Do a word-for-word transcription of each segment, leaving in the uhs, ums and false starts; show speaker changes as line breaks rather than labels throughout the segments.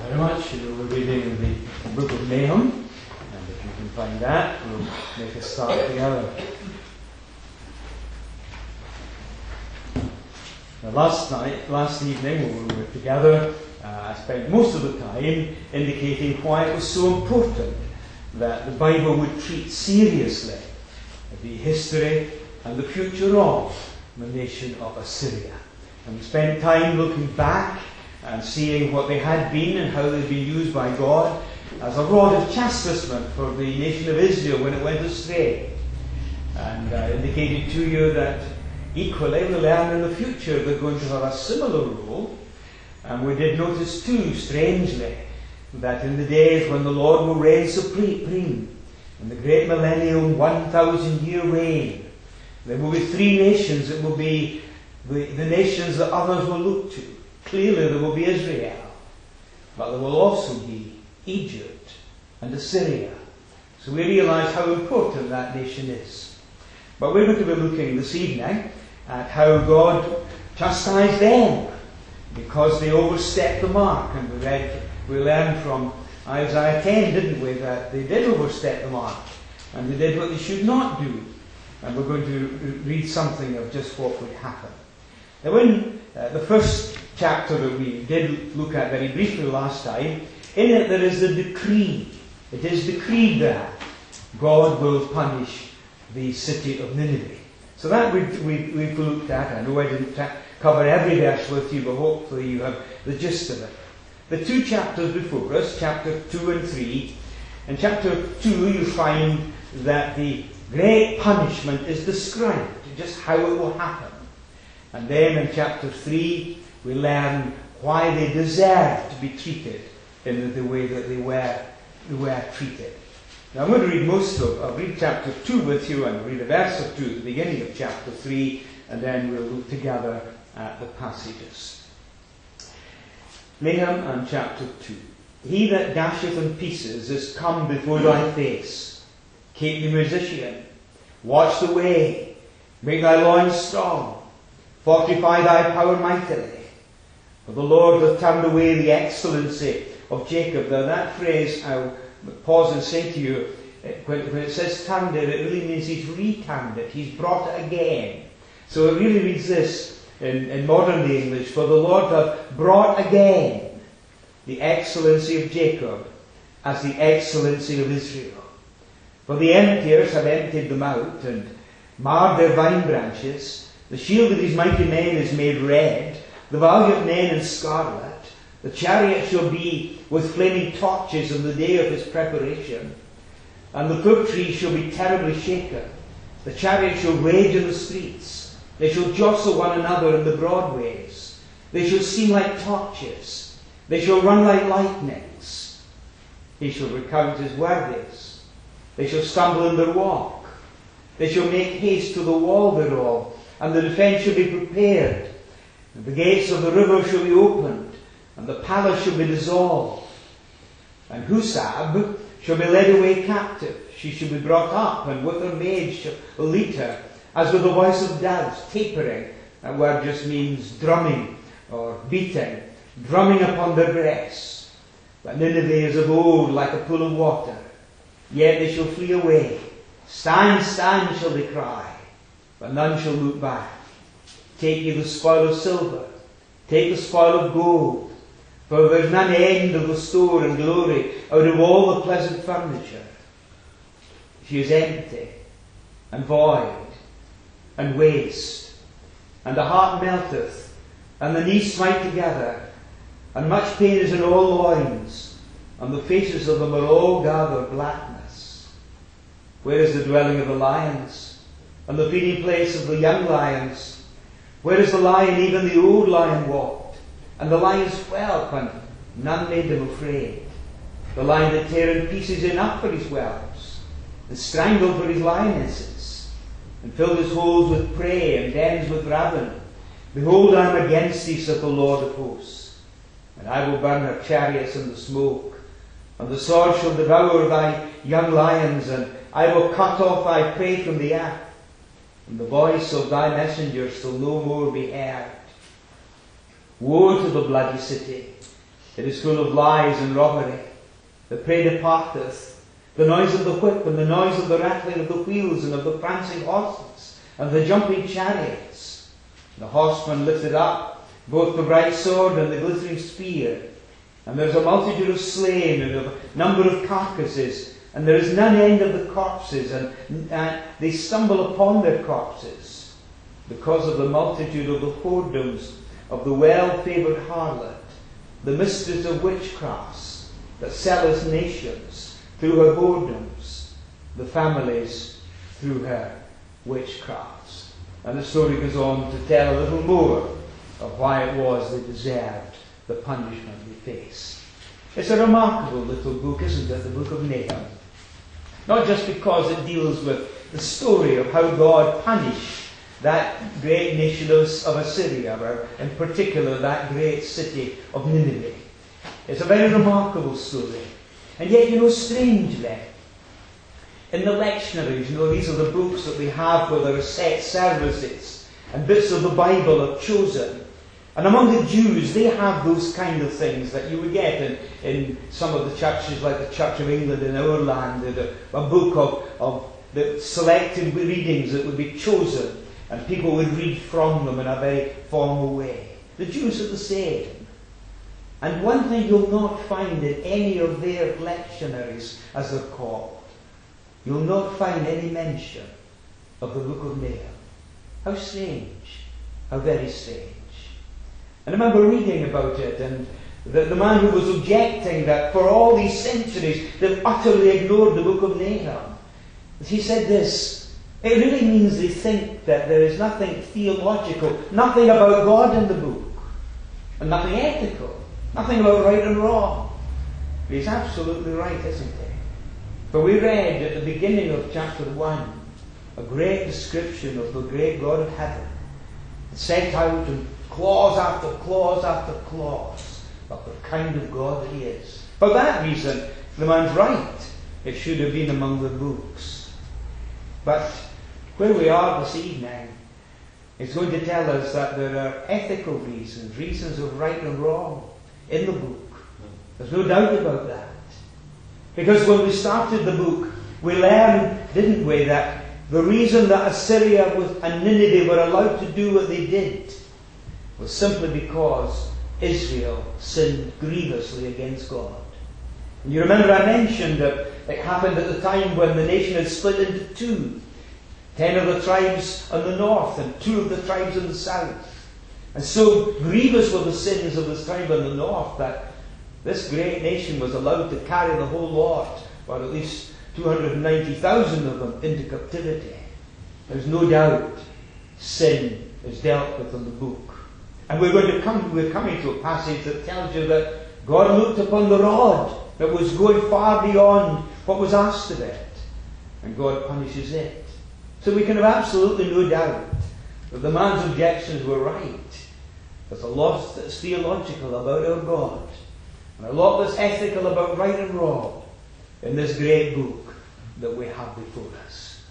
very much. We're reading the book of Nahum, and if you can find that, we'll make a start together. Now, last night, last evening, when we were together, uh, I spent most of the time indicating why it was so important that the Bible would treat seriously the history and the future of the nation of Assyria. And we spent time looking back and seeing what they had been and how they'd been used by God as a rod of chastisement for the nation of Israel when it went astray. And I indicated to you that equally we learn in the future they're going to have a similar role. And we did notice too, strangely, that in the days when the Lord will reign supreme, in the great millennial one thousand year reign, there will be three nations. It will be the, the nations that others will look to. Clearly there will be Israel, but there will also be Egypt and Assyria. So we realise how important that nation is. But we're going to be looking this evening at how God chastised them because they overstepped the mark. And we read, we learned from Isaiah ten, didn't we, that they did overstep the mark and they did what they should not do. And we're going to read something of just what would happen. Now, in uh, the first chapter that we did look at very briefly last time, in it there is a decree. It is decreed that God will punish the city of Nineveh. So that we, we, we've looked at. I know I didn't ta- cover every verse with you, but hopefully you have the gist of it. The two chapters before us, chapter two and three, in chapter two you find that the great punishment is described, just how it will happen. And then in chapter three, we learn why they deserve to be treated in the, the way that they were, they were treated. Now I'm going to read most of, I'll read chapter two with you and read a verse or two at the beginning of chapter three, and then we'll look together at the passages. Nahum and chapter two. He that dasheth in pieces is come before thy face. Keep the musician, watch the way, make thy loins strong. Fortify thy power mightily. For the Lord hath turned away the excellency of Jacob. Now that phrase, I'll pause and say to you, when, when it says turned it, it really means he's returned it. He's brought it again. So it really reads this in, in modern day English. For the Lord hath brought again the excellency of Jacob as the excellency of Israel. For the emptiers have emptied them out and marred their vine branches. The shield of his mighty men is made red, the valiant men in scarlet. The chariot shall be with flaming torches in the day of his preparation. And the fruit tree shall be terribly shaken. The chariot shall rage in the streets. They shall jostle one another in the broad ways. They shall seem like torches. They shall run like lightnings. He shall recount his worthies. They shall stumble in their walk. They shall make haste to the wall thereof. And the defence shall be prepared, and the gates of the river shall be opened, and the palace shall be dissolved. And Husab shall be led away captive. She shall be brought up, and with her maids shall lead her, as with the voice of doves, tapering. That word just means drumming or beating, drumming upon their breasts. But Nineveh is of old like a pool of water, yet they shall flee away. Stand, stand, shall they cry, but none shall look back. Take ye the spoil of silver, take the spoil of gold, for there is none end of the store and glory out of all the pleasant furniture. She is empty, and void, and waste, and the heart melteth, and the knees smite together, and much pain is in all loins, and the faces of them are all gathered blackness. Where is the dwelling of the lions? And the feeding place of the young lions? Where is the lion, even the old lion walked? And the lion's whelp, and none made them afraid. The lion that tear in pieces enough for his whelps, and strangled for his lionesses, and filled his holes with prey, and dens with ravin. Behold, I am against thee, saith the Lord of hosts, and I will burn her chariots in the smoke, and the sword shall devour thy young lions, and I will cut off thy prey from the earth. And the voice of thy messengers shall no more be heard. Woe to the bloody city, It is full of lies and robbery. The prey departeth, the noise of the whip, and the noise of the rattling of the wheels, and of the prancing horses, and the jumping chariots. The horseman lifted up both the bright sword and the glittering spear. And there is a multitude of slain, and a number of carcasses, and there is none end of the corpses, and uh, they stumble upon their corpses, because of the multitude of the whoredoms of the well-favoured harlot, the mistress of witchcrafts, that selleth nations through her whoredoms, the families through her witchcrafts. And the story goes on to tell a little more of why it was they deserved the punishment they faced. It's a remarkable little book, isn't it, the book of Nahum? Not just because it deals with the story of how God punished that great nation of, of Assyria, or in particular that great city of Nineveh. It's a very remarkable story. And yet, you know, strangely, in the lectionaries, you know, these are the books that we have where there are set services, and bits of the Bible are chosen. And among the Jews, they have those kind of things that you would get in, in some of the churches, like the Church of England in our land, a, a book of, of the selected readings that would be chosen, and people would read from them in a very formal way. The Jews are the same. And one thing you'll not find in any of their lectionaries, as they're called, you'll not find any mention of the book of Nahum. How strange. How very strange. And I remember reading about it, and the, the man who was objecting that for all these centuries they've utterly ignored the book of Nahum, he said this: it really means they think that there is nothing theological, nothing about God in the book, and nothing ethical, nothing about right and wrong. But he's absolutely right, isn't he? For we read at the beginning of chapter one a great description of the great God of heaven, set out in clause after clause after clause of the kind of God that he is. For that reason, the man's right. It should have been among the books. But where we are this evening is going to tell us that there are ethical reasons, reasons of right and wrong in the book. There's no doubt about that. Because when we started the book, we learned, didn't we, that the reason that Assyria and Nineveh were allowed to do what they did was simply because Israel sinned grievously against God. And you remember I mentioned that it happened at the time when the nation had split into two. Ten of the tribes on the north and two of the tribes in the south. And so grievous were the sins of this tribe on the north that this great nation was allowed to carry the whole lot, or at least two hundred ninety thousand of them, into captivity. There's no doubt sin is dealt with in the book. And we're going to come, we're coming to a passage that tells you that God looked upon the rod that was going far beyond what was asked of it, and God punishes it. So we can have absolutely no doubt that the man's objections were right. There's a lot that's theological about our God, and a lot that's ethical about right and wrong in this great book that we have before us.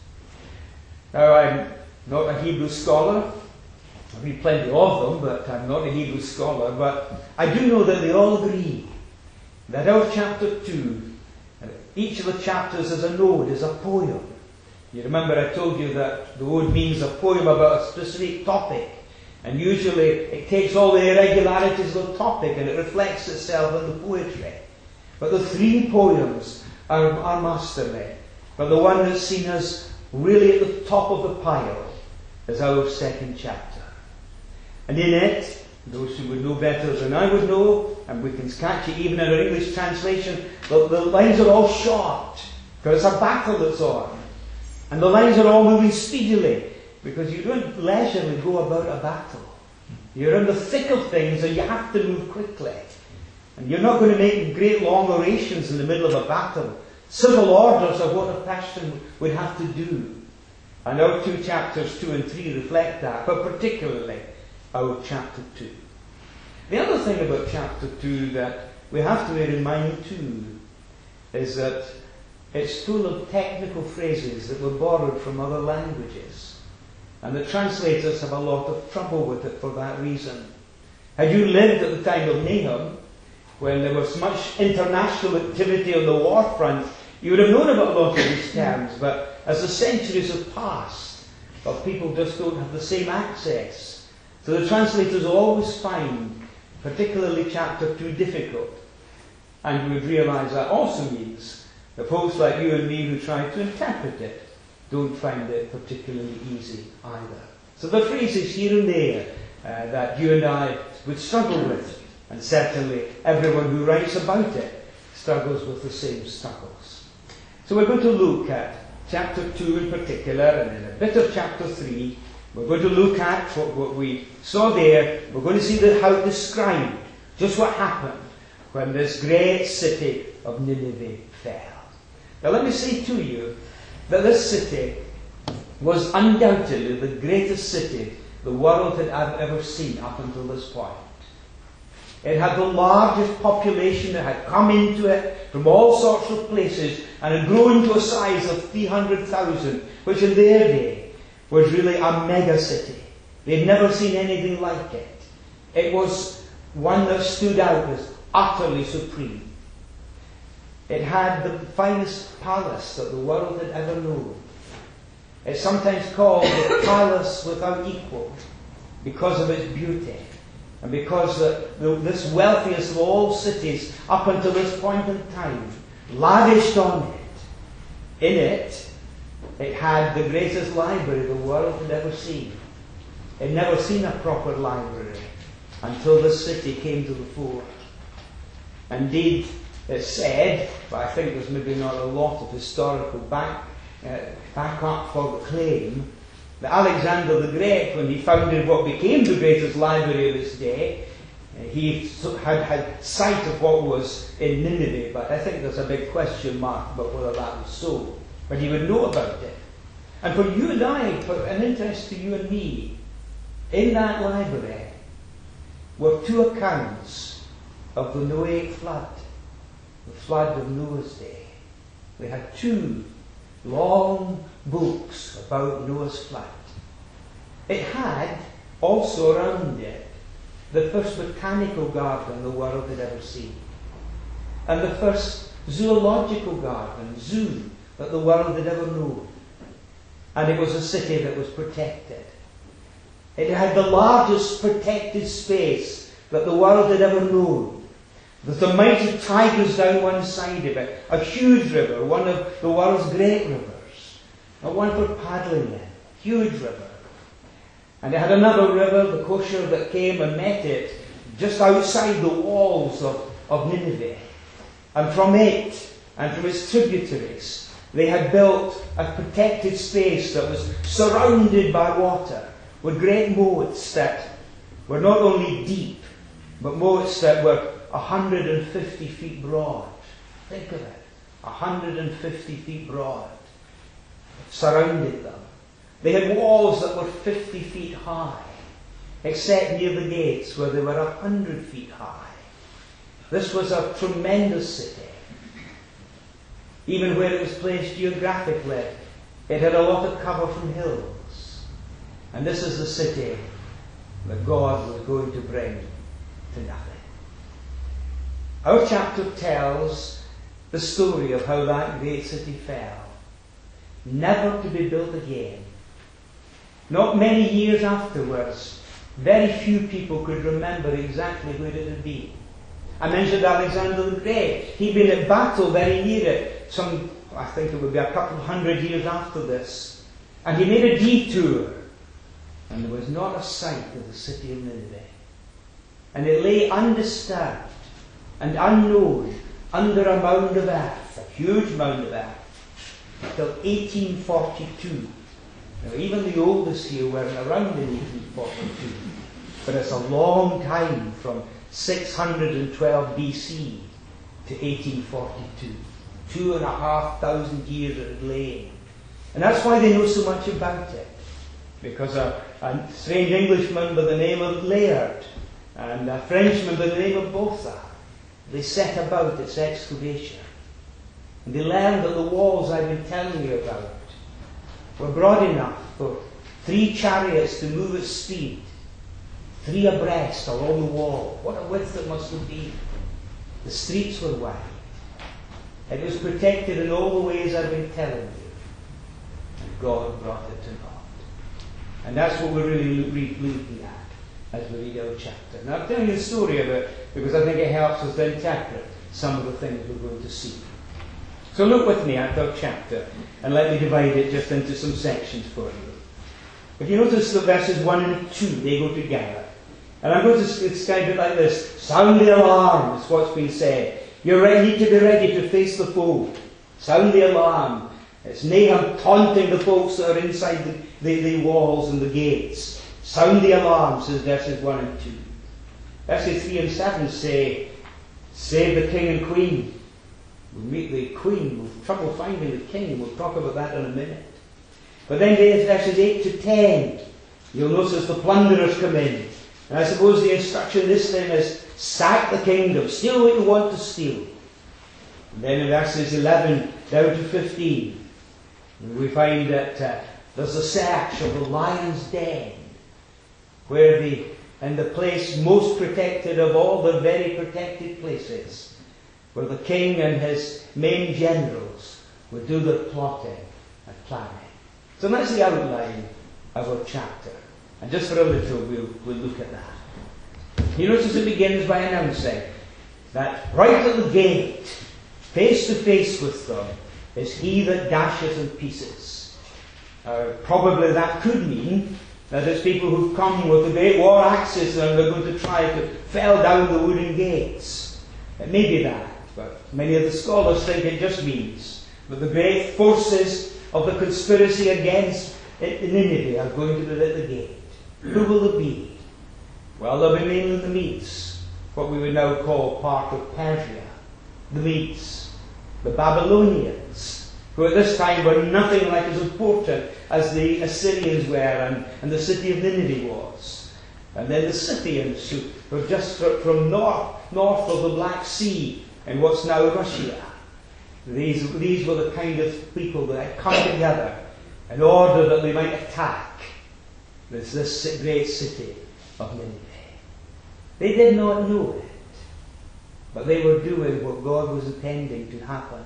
Now, I'm not a Hebrew scholar. I read plenty of them, but I'm not a Hebrew scholar. But I do know that they all agree that out of chapter two, each of the chapters is an ode, is a poem. You remember I told you that the ode means a poem about a specific topic. And usually it takes all the irregularities of the topic and it reflects itself in the poetry. But the three poems are, are masterly. But the one that's seen as really at the top of the pile is our second chapter. And in it, those who would know better than I would know, and we can catch it even in our English translation, the, the lines are all short, because it's a battle that's on. And the lines are all moving speedily, because you don't leisurely go about a battle. You're in the thick of things and you have to move quickly. And you're not going to make great long orations in the middle of a battle. Civil orders are what a person would have to do. And our two chapters, two and three, reflect that, but particularly our chapter two. The other thing about chapter two that we have to bear in mind too is that it's full of technical phrases that were borrowed from other languages. And the translators have a lot of trouble with it for that reason. Had you lived at the time of Nahum, when there was much international activity on the war front, you would have known about a lot of these terms, but as the centuries have passed, well, people just don't have the same access. So the translators always find, particularly chapter two, difficult. And you would realise that also means that folks like you and me who try to interpret it don't find it particularly easy either. So the phrases here and there uh, that you and I would struggle with, and certainly everyone who writes about it struggles with the same struggles. So we're going to look at chapter two in particular, and then a bit of chapter three. We're going to look at what, what we saw there. We're going to see the, how it described just what happened when this great city of Nineveh fell. Now let me say to you that this city was undoubtedly the greatest city the world had ever seen up until this point. It had the largest population that had come into it from all sorts of places and had grown to a size of three hundred thousand, which in their day was really a mega city. They'd never seen anything like it. It was one that stood out as utterly supreme. It had the finest palace that the world had ever known. It's sometimes called the palace without equal because of its beauty. And because the, the, this wealthiest of all cities up until this point in time lavished on it. In it, it had the greatest library the world had ever seen. It had never seen a proper library until this city came to the fore. Indeed, it's said, but I think there's maybe not a lot of historical back, uh, back up for the claim, that Alexander the Great, when he founded what became the greatest library of his day, uh, he had had sight of what was in Nineveh, but I think there's a big question mark about whether that was so. But he would know about it. And for you and I, for an interest to you and me, in that library were two accounts of the Noahic flood, the flood of Noah's day. We had two long books about Noah's flood. It had also around it the first botanical garden the world had ever seen, and the first zoological garden, zoo, that the world had ever known. And it was a city that was protected. It had the largest protected space that the world had ever known. There's the mighty Tigris down one side of it, a huge river, one of the world's great rivers, not one for paddling in, huge river. And it had another river, the Koshar, that came and met it just outside the walls of, of Nineveh. And from it, and from its tributaries, they had built a protected space that was surrounded by water, with great moats that were not only deep, but moats that were one hundred fifty feet broad. Think of it, one hundred fifty feet broad, surrounded them. They had walls that were fifty feet high, except near the gates where they were one hundred feet high. This was a tremendous city. Even where it was placed geographically, it had a lot of cover from hills. And this is the city that God was going to bring to nothing. Our chapter tells the story of how that great city fell, never to be built again. Not many years afterwards, very few people could remember exactly where it had been. I mentioned Alexander the Great. He'd been at battle very near it, some, I think it would be a couple of hundred years after this. And he made a detour, and there was not a sight of the city of Nineveh. And it lay undisturbed and unknown under a mound of earth, a huge mound of earth, until eighteen forty-two. Now, even the oldest here weren't around in eighteen forty-two, but it's a long time from six hundred twelve B C to eighteen forty-two. Two and a half thousand years it had lain. And that's why they know so much about it. Because a, a strange Englishman by the name of Layard and a Frenchman by the name of Botha, they set about its excavation. And they learned that the walls I've been telling you about were broad enough for three chariots to move at speed, three abreast along the wall. What a width it must have been. The streets were wide. It was protected in all the ways I've been telling you. And God brought it to naught. And that's what we're really looking at as we read our chapter. Now, I'm telling you the story of it because I think it helps us to interpret some of the things we're going to see. So look with me at our chapter and let me divide it just into some sections for you. If you notice the verses one and two, they go together. And I'm going to describe it like this. Sound the alarm is what's been said. You need to be ready to face the foe. Sound the alarm. It's Nahum taunting the folks that are inside the, the, the walls and the gates. Sound the alarm, says verses one and two. Verses three and seven say, save the king and queen. We'll meet the queen. We'll have trouble finding the king. We'll talk about that in a minute. But then verses eight to ten, you'll notice the plunderers come in. And I suppose the instruction this then is, sack the kingdom, steal what you want to steal. And then in verses eleven down to fifteen, we find that uh, there's a search of the lion's den, where the, in the place most protected of all the very protected places, where the king and his main generals would do their plotting and planning. So that's the outline of our chapter. And just for a little, we'll, we'll look at that. You notice it begins by announcing that right at the gate, face to face with them, is he that dashes in pieces. Uh, probably that could mean that it's people who've come with the great war axes and they're going to try to fell down the wooden gates. It may be that, but many of the scholars think it just means that the great forces of the conspiracy against Nineveh are going to be at the gate. Who will it be? Well, they'll be mainly the Medes, what we would now call part of Persia. The Medes, the Babylonians, who at this time were nothing like as important as the Assyrians were and, and the city of Nineveh was. And then the Scythians, who were just from north, north of the Black Sea in what's now Russia. These, these were the kind of people that had come together in order that they might attack this, this great city of Nineveh. They did not know it, but they were doing what God was intending to happen.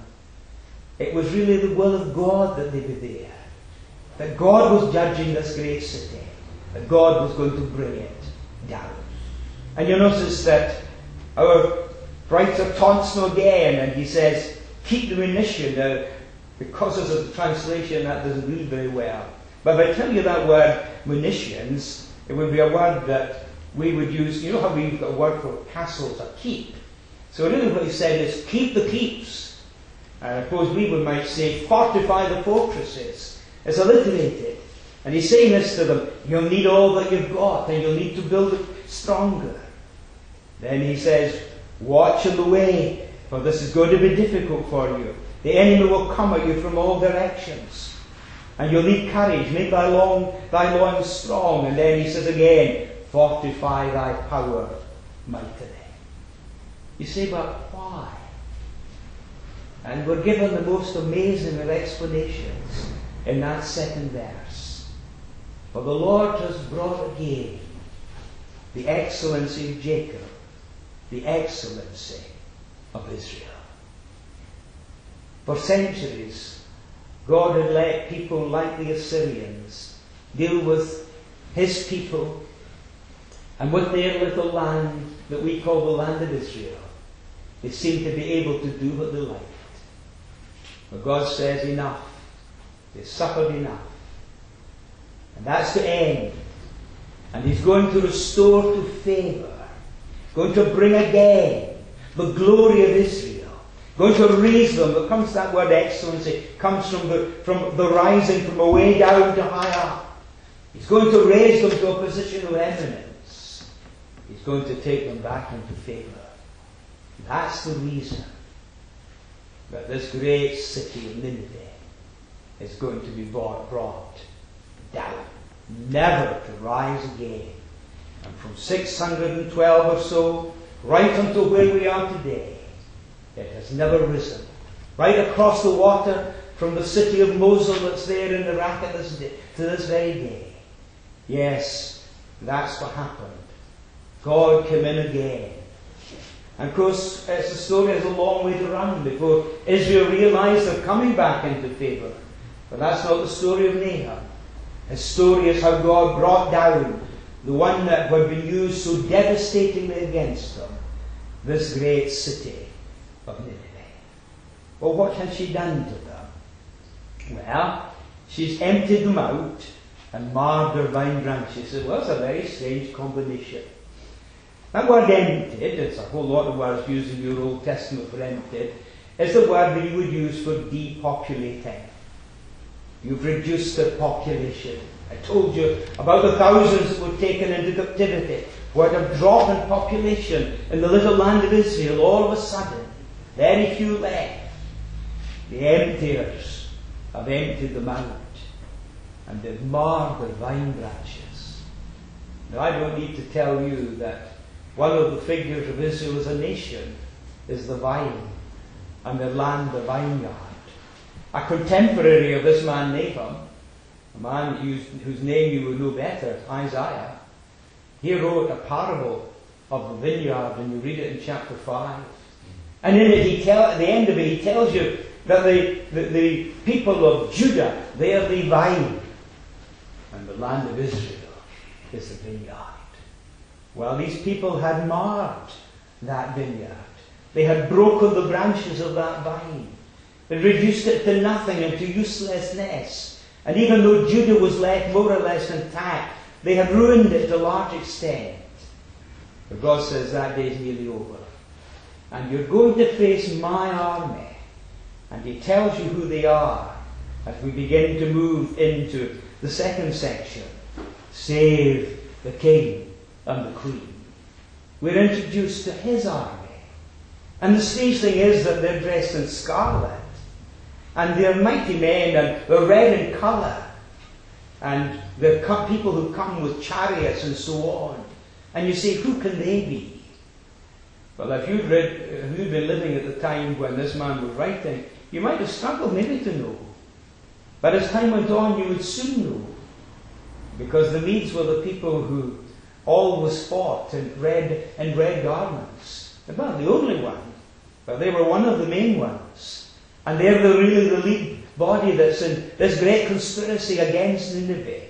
It was really the will of God that they were there, that God was judging this great city, that God was going to bring it down. And you notice that our writer taunts them again, and he says, keep the munition. Now, because of the translation, that doesn't read very well. But if I tell you that word munitions, it would be a word that we would use. You know how we've got a word for castles, a keep. So really what he said is, keep the keeps. And I suppose we would might say, fortify the fortresses. It's alliterated. And he's saying this to them, you'll need all that you've got, and you'll need to build it stronger. Then he says, watch in the way, for this is going to be difficult for you. The enemy will come at you from all directions. And you'll need courage. Make thy, long, thy loins strong. And then he says again, fortify thy power mightily. You say, but why? And we're given the most amazing of explanations in that second verse. For the Lord has brought again the excellency of Jacob, the excellency of Israel. For centuries, God had let people like the Assyrians deal with his people and with their little land that we call the land of Israel. They seemed to be able to do what they liked. But God says, enough. They suffered enough. And that's to end. And he's going to restore to favour, going to bring again the glory of Israel, going to raise them. It comes that word excellency, comes from the, from the rising from away down to high up. He's going to raise them to a position of eminence. He's going to take them back into favour. That's the reason that this great city of Nineveh is going to be brought, brought down, never to rise again. And from six hundred twelve or so, right until where we are today, it has never risen. Right across the water from the city of Mosul that's there in Iraq at this day, to this very day. Yes, that's what happened. God came in again And of course, it's a story has a long way to run before Israel realised they're coming back into favour. But that's not the story of Nahum. His story is how God brought down the one that had been used so devastatingly against them, this great city of Nineveh. Well, what has she done to them? Well, she's emptied them out and marred their vine branches. Well, that's a very strange combination. That word emptied, it's a whole lot of words used in your Old Testament for emptied, is the word that you would use for depopulating. You've reduced the population. I told you about the thousands that were taken into captivity. What a drop in population in the little land of Israel all of a sudden. Very few left. The emptiers have emptied them out. And they've marred their vine branches. Now I don't need to tell you that one of the figures of Israel as a nation is the vine, and their land the vineyard. A contemporary of this man Nahum, a man whose, whose name you would know better, Isaiah, he wrote a parable of the vineyard, and you read it in chapter five. And in it, he tell, at the end of it, he tells you that the, the, the people of Judah, they are the vine, and the land of Israel is the vineyard. Well, these people had marred that vineyard. They had broken the branches of that vine. They reduced it to nothing and to uselessness. And even though Judah was left more or less intact, they had ruined it to a large extent. But God says that day is nearly over. And you're going to face my army. And he tells you who they are as we begin to move into the second section. Save the king and the queen. We're introduced to his army. And the strange thing is that they're dressed in scarlet. And they're mighty men, and they're red in colour. And they're people who come with chariots and so on. And you say, who can they be? Well, if you'd, read, if you'd been living at the time when this man was writing, you might have struggled maybe to know. But as time went on, you would soon know. Because the Medes were the people who always fought in red, in red garments. They're not the only one, but they were one of the main ones. And they're the, really the lead body that's in this great conspiracy against Nineveh.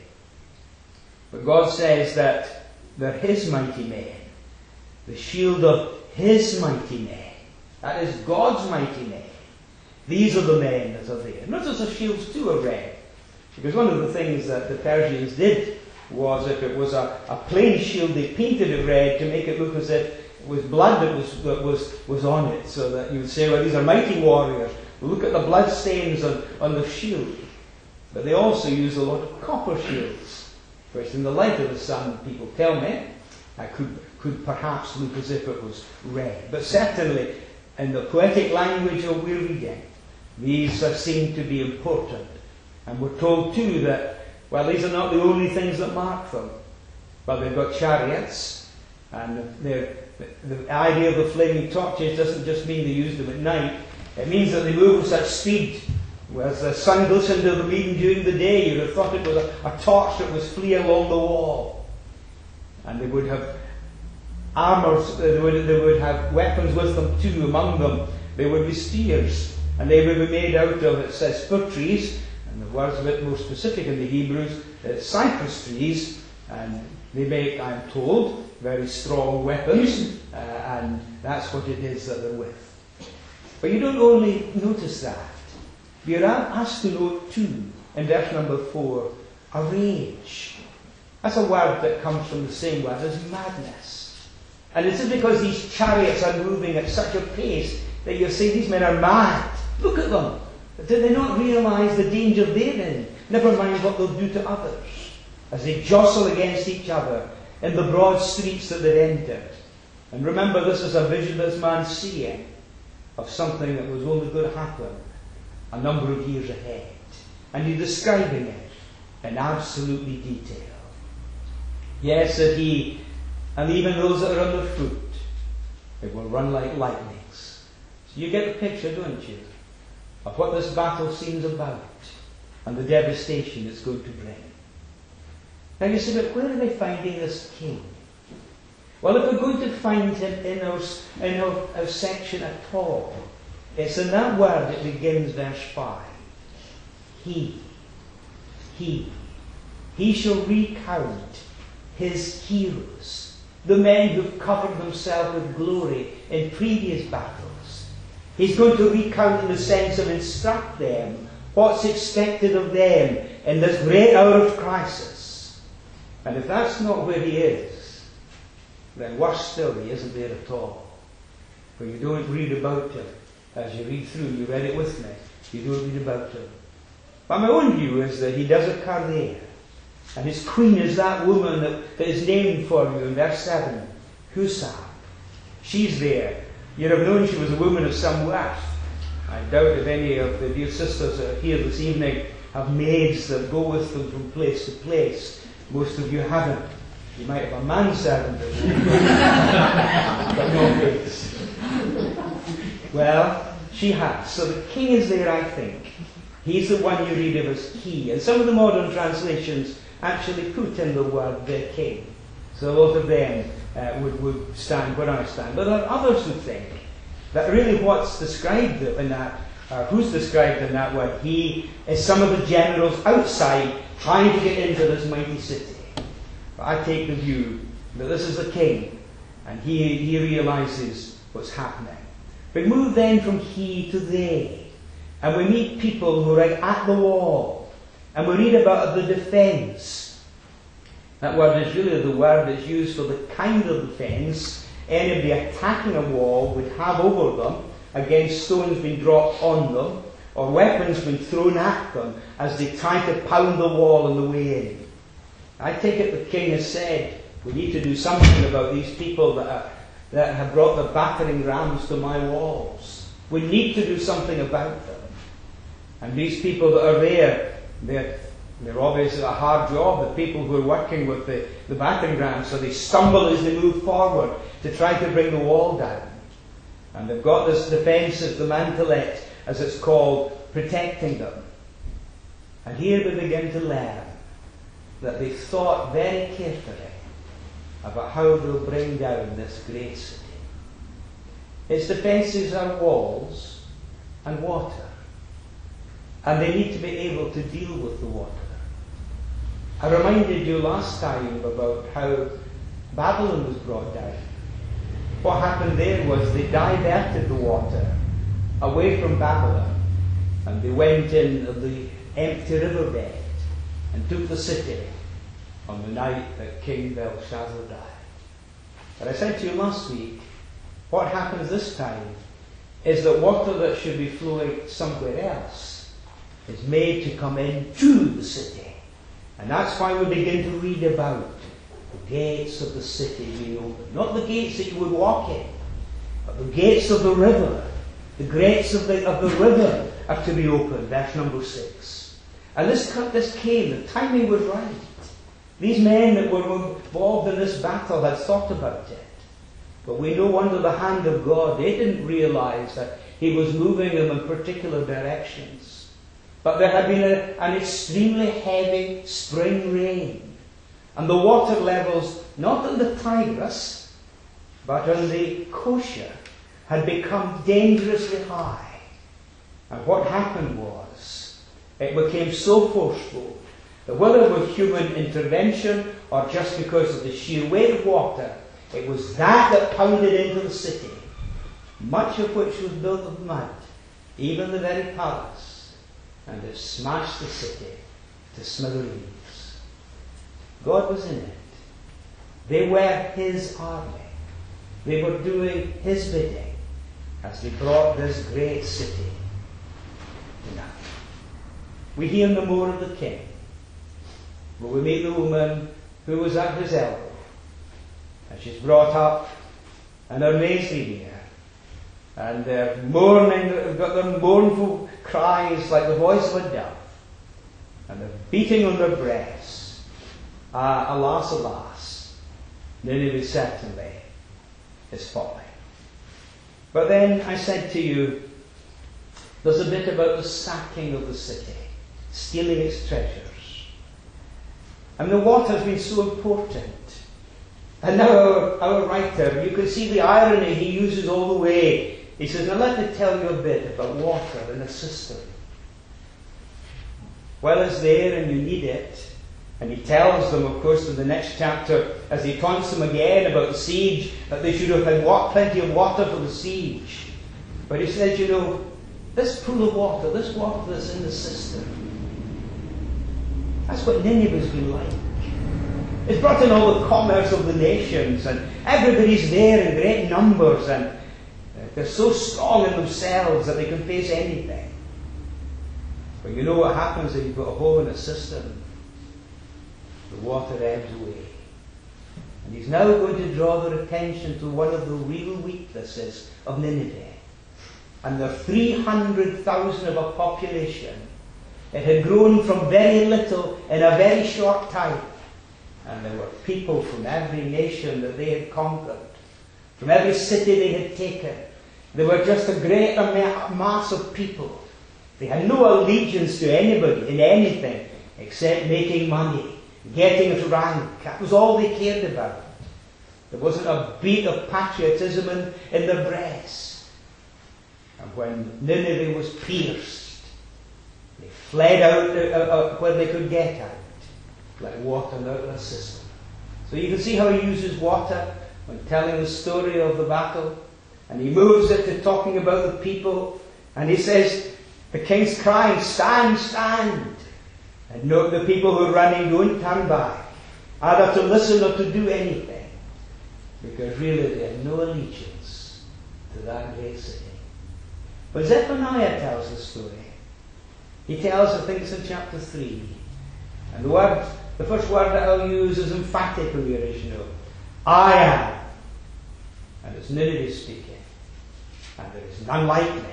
But God says that they're his mighty men. The shield of his mighty men. That is God's mighty men. These are the men that are there. Notice the shields too are red. Because one of the things that the Persians did was, if it was a, a plain shield, they painted it red to make it look as if it was blood that was, that was, was on it. So that you would say, well, these are mighty warriors. Look at the blood stains on, on the shield. But they also use a lot of copper shields, which in the light of the sun, people tell me, I could, could perhaps look as if it was red. But certainly, in the poetic language of we're reading, these are seen to be important. And we're told too that, well, these are not the only things that mark them. But they've got chariots, and the, the idea of the flaming torches doesn't just mean they use them at night. It means that they move with such speed. Whereas the sun glistened over them even during the day, you'd have thought it was a, a torch that was fleeing along the wall. And they would have armours, they would, they would have weapons with them too. Among them, they would be spears. And they would be made out of, it says, fir trees. And the word's a bit more specific in the Hebrews, uh, cypress trees. And they make, I'm told, very strong weapons. Uh, and that's what it is that they're with. But you don't only notice that. You're asked to note too, in verse number four, a rage. That's a word that comes from the same word as madness. And it's because these chariots are moving at such a pace that you say these men are mad. Look at them. Do they not realise the danger they're in? Never mind what they'll do to others as they jostle against each other in the broad streets that they've entered. And remember, this is a vision this man's seeing of something that was only going to happen a number of years ahead. And he's describing it in absolutely detail. Yes, said he, and even those that are on their foot, they will run like lightnings. So you get the picture, don't you, of what this battle seems about and the devastation it's going to bring. Now you say, but where are they finding this king? Well, if we're going to find him in our, in our, our section at all, it's in that word that begins verse five. He. He. He shall recount his heroes, the men who've covered themselves with glory in previous battles. He's going to recount in the sense of instruct them what's expected of them in this great hour of crisis. And if that's not where he is, then worse still, he isn't there at all. For you don't read about him. As you read through, you read it with me, you don't read about him. But my own view is that he does occur there. And his queen is that woman that, that is named for you in verse seven, Husham. She's there. You'd have known she was a woman of some worth. I doubt if any of the dear sisters that are here this evening have maids that go with them from place to place. Most of you haven't. You might have a manservant, but no maids. Well, she has. So the king is there, I think. He's the one you read of as he. And some of the modern translations actually put in the word the king. So a lot of them uh, would, would stand where I stand. But there are others who think that really what's described in that, uh, who's described in that word, he, is some of the generals outside trying to get into this mighty city. But I take the view that this is the king, and he, he realizes what's happening. We move then from he to they, and we meet people who are at the wall, and we read about the defence. That word is really the word that's used for the kind of defence anybody attacking a wall would have over them against stones being dropped on them or weapons being thrown at them as they try to pound the wall on the way in. I take it the king has said, we need to do something about these people that, are, that have brought the battering rams to my walls. We need to do something about them. And these people that are there, they're, they're obviously a hard job, the people who are working with the, the battering rams, so they stumble as they move forward to try to bring the wall down. And they've got this defensive, the mantelet, as it's called, protecting them. And here we begin to learn that they thought very carefully about how they'll bring down this great city. Its defences are walls and water. And they need to be able to deal with the water. I reminded you last time about how Babylon was brought down. What happened there was they diverted the water away from Babylon, and they went in the empty riverbed and took the city on the night that King Belshazzar died. But I said to you last week, what happens this time is that water that should be flowing somewhere else is made to come into the city. And that's why we begin to read about the gates of the city being opened. Not the gates that you would walk in, but the gates of the river. The gates of the, of the river are to be opened, verse number six. And this, this came, the timing was right. These men that were involved in this battle had thought about it. But we know under the hand of God, they didn't realize that He was moving them in particular directions. But there had been a, an extremely heavy spring rain. And the water levels, not in the Tigris, but in the Kosher, had become dangerously high. And what happened was, it became so forceful that whether with human intervention or just because of the sheer weight of water, it was that that pounded into the city, much of which was built of mud, even the very palace, and it smashed the city to smithereens. God was in it. They were His army. They were doing His bidding as they brought this great city down. We hear no more of the king, but we meet the woman who was at his elbow. And she's brought up, and her maids are here. And they're mourning, they've got their mournful cries like the voice of a dove. And they're beating on their breasts. Ah, alas, alas, Nineveh certainly is falling. But then I said to you, there's a bit about the sacking of the city, stealing its treasures. And the water's been so important And now our, our writer, you can see the irony he uses all the way. He says, now let me tell you a bit about water in a cistern. Well, it's there and you need it. And he tells them, of course, in the next chapter, as he taunts them again about the siege, that they should have had wa- plenty of water for the siege. But he says, you know, this pool of water, this water that's in the cistern, that's what Nineveh's been like. It's brought in all the commerce of the nations, and everybody's there in great numbers, and they're so strong in themselves that they can face anything. But you know what happens if you've got a hole in a cistern? The water ebbs away. And he's now going to draw their attention to one of the real weaknesses of Nineveh. And their three hundred thousand of a population, it had grown from very little in a very short time. And there were people from every nation that they had conquered, from every city they had taken. They were just a great mass of people. They had no allegiance to anybody in anything except making money, getting rank. That was all they cared about. There wasn't a beat of patriotism in, in their breasts. And when Nineveh was pierced, they fled out uh, uh, where they could get out, like water out of a cistern. So you can see how he uses water when telling the story of the battle. And he moves it to talking about the people. And he says, the king's crying, stand, stand. And note the people who are running, don't turn back, either to listen or to do anything. Because really they have no allegiance to that great city. But Zephaniah tells the story. He tells, I think it's in chapter three. And the word, the first word that I'll use is emphatic in the original. I am. And it's Nineveh speaking. And there is none like me.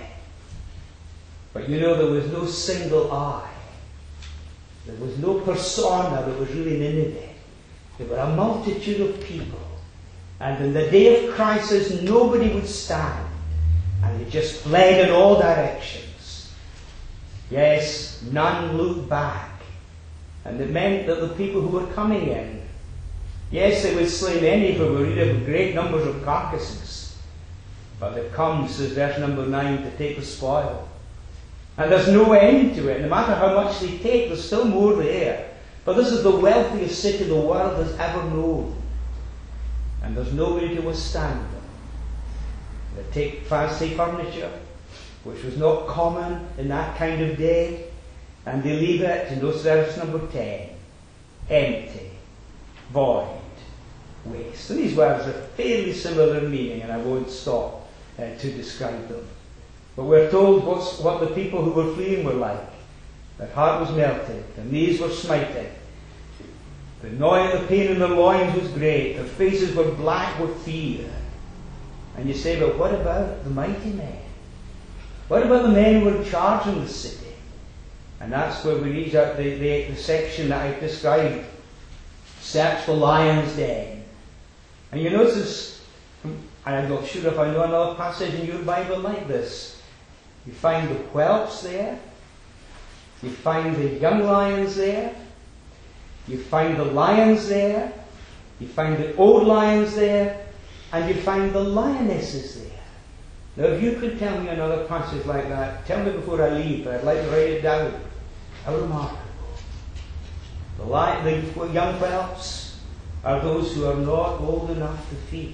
But you know, there was no single I. There was no persona that was really Nineveh. There were a multitude of people. And in the day of crisis, nobody would stand. And they just fled in all directions. Yes, none looked back. And it meant that the people who were coming in, yes, they would slay many, for we read of great numbers of carcasses. But they come, says verse number nine, to take the spoil. And there's no end to it. No matter how much they take, there's still more there. But this is the wealthiest city the world has ever known. And there's nobody to withstand them. They take fancy furniture, which was not common in that kind of day, and they leave it, you know, verse number ten, empty, void, waste. And these words are fairly similar in meaning, and I won't stop uh, to describe them. But we're told what's, what the people who were fleeing were like. Their heart was melted, their knees were smiting. The gnawing of the pain in their loins was great, their faces were black with fear. And you say, but what about the mighty men? What about the men who were charging the city? And that's where we read out the, the, the section that I've described. Search for lions' den. And you notice, and I'm not sure if I know another passage in your Bible like this. You find the whelps there. You find the young lions there. You find the lions there. You find the old lions there. And you find the lionesses there. Now, if you could tell me another passage like that, tell me before I leave, but I'd like to write it down. How remarkable. The, li- the young whelps are those who are not old enough to feed,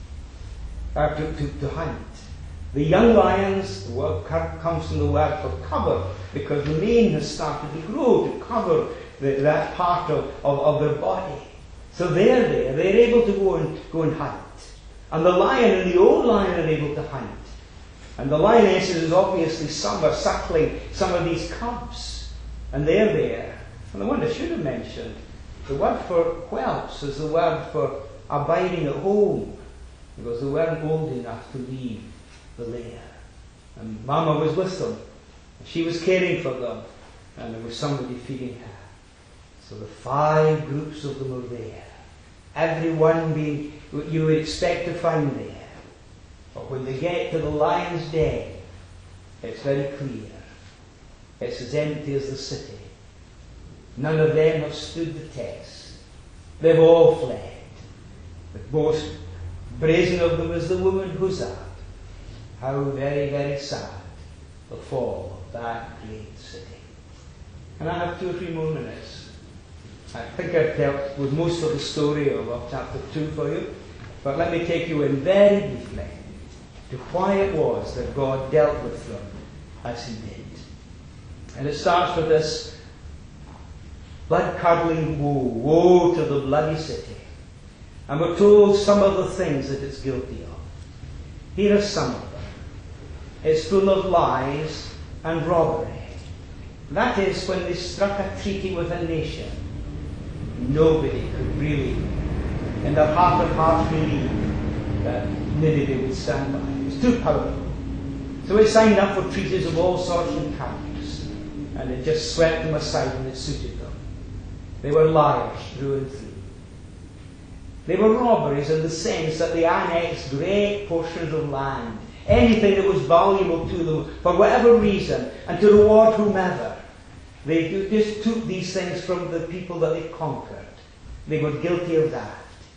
or to, to, to hunt. The young lions, the word comes from the word for cover, because the mane has started to grow to cover the, that part of, of, of their body. So they're there. They're able to go and go and hunt. And the lion and the old lion are able to hunt. And the lionesses is obviously some are suckling some of these cubs. And they're there. And the one I should have mentioned, the word for whelps is the word for abiding at home. Because they weren't old enough to leave the lair. And Mama was with them. And she was caring for them. And there was somebody feeding her. So the five groups of them are there. Everyone being what you would expect to find there. But when they get to the lion's den, it's very clear. It's as empty as the city. None of them have stood the test. They've all fled. The most brazen of them is the woman Huzzah. How very, very sad the fall of that great city. And I have two or three more minutes. I think I've dealt with most of the story of, of chapter two for you, but let me take you in very briefly to why it was that God dealt with them as he did. And it starts with this blood-curdling woe, woe to the bloody city. And we're told some of the things that it's guilty of. Here are some of them. It's full of lies and robbery. That is, when they struck a treaty with a nation, nobody could really, in their heart of hearts, believe that Nineveh would stand by. It was too powerful. So they signed up for treaties of all sorts and kinds, and it just swept them aside when it suited them. They were liars through and through. They were robberies in the sense that they annexed great portions of land, anything that was valuable to them for whatever reason, and to reward whomever. They just took these things from the people that they conquered. They were guilty of that.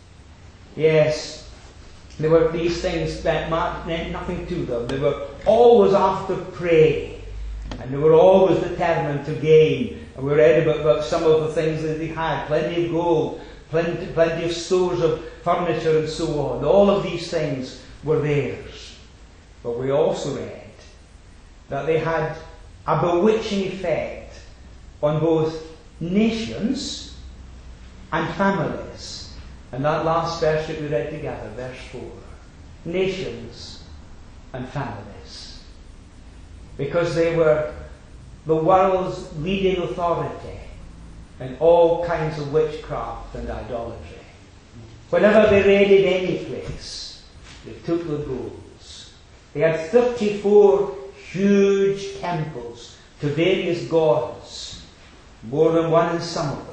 Yes, there were these things that meant nothing to them. They were always after prey, and they were always determined to gain. And we read about, about some of the things that they had: plenty of gold, plenty, plenty of stores of furniture, and so on. All of these things were theirs. But we also read that they had a bewitching effect on both nations and families. And that last verse that we read together, verse four. Nations and families. Because they were the world's leading authority in all kinds of witchcraft and idolatry. Whenever they raided any place, they took the goals. They had thirty-four huge temples to various gods, more than one in some of them.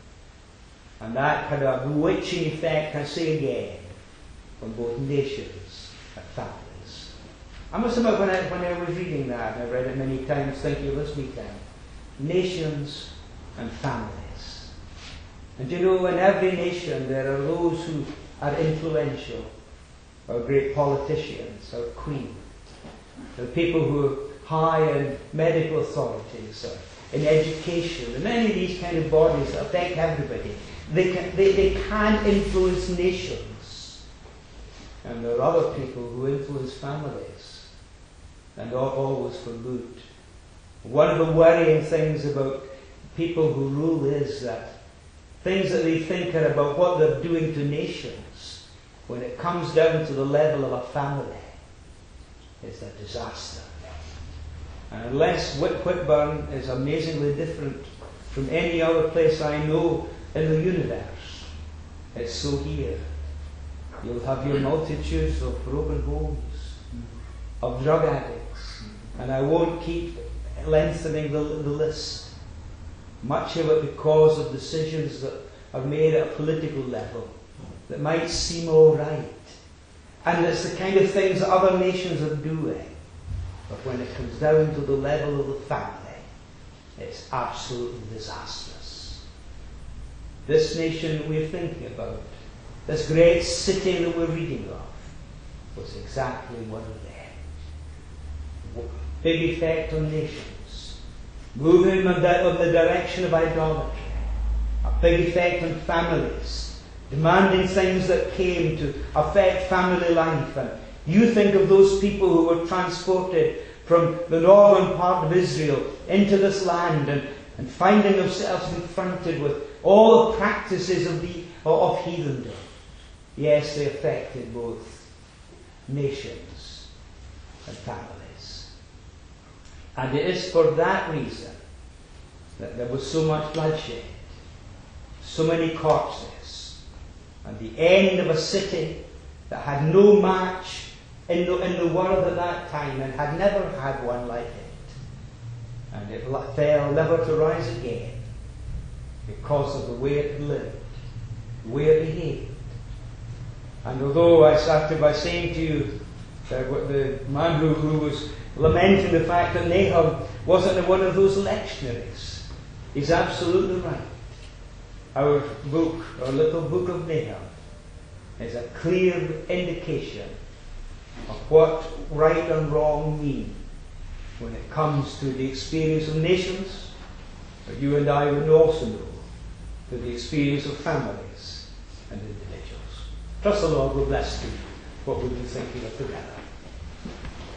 And that had a bewitching effect, I say again, on both nations and families. I must admit, when I, when I was reading that, and I read it many times, thinking of this weekend, nations and families. And you know, in every nation there are those who are influential, or great politicians, or queen. There are people who are high in medical authorities, or in education, and many of these kind of bodies that affect everybody. They can, they, they can influence nations. And there are other people who influence families, and all, always for good. One of the worrying things about people who rule is that things that they think are about what they're doing to nations, when it comes down to the level of a family, is a disaster. And unless Whit Whitburn is amazingly different from any other place I know in the universe, it's so here. You'll have your multitudes of broken homes, of drug addicts, and I won't keep lengthening the, the list. Much of it because of decisions that are made at a political level that might seem all right. And it's the kind of things that other nations are doing. But when it comes down to the level of the family, it's absolutely disastrous. This nation we're thinking about, this great city that we're reading of, was exactly one of them. Big effect on nations. Moving in the direction of idolatry. A big effect on families. Demanding things that came to affect family life. And you think of those people who were transported from the northern part of Israel into this land and, and finding themselves confronted with all the practices of, the, of heathendom. Yes, they affected both nations and families. And it is for that reason that there was so much bloodshed, so many corpses, and the end of a city that had no match in the, in the world at that time and had never had one like it. And it fell never to rise again because of the way it lived, the way it behaved. And although I started by saying to you that the man who, who was lamenting the fact that Nahum wasn't one of those lectionaries, he's absolutely right. Our book, our little book of Nahum, is a clear indication of what right and wrong mean when it comes to the experience of nations, but you and I would also know to the experience of families and individuals. Trust the Lord will bless you what we've been thinking of together.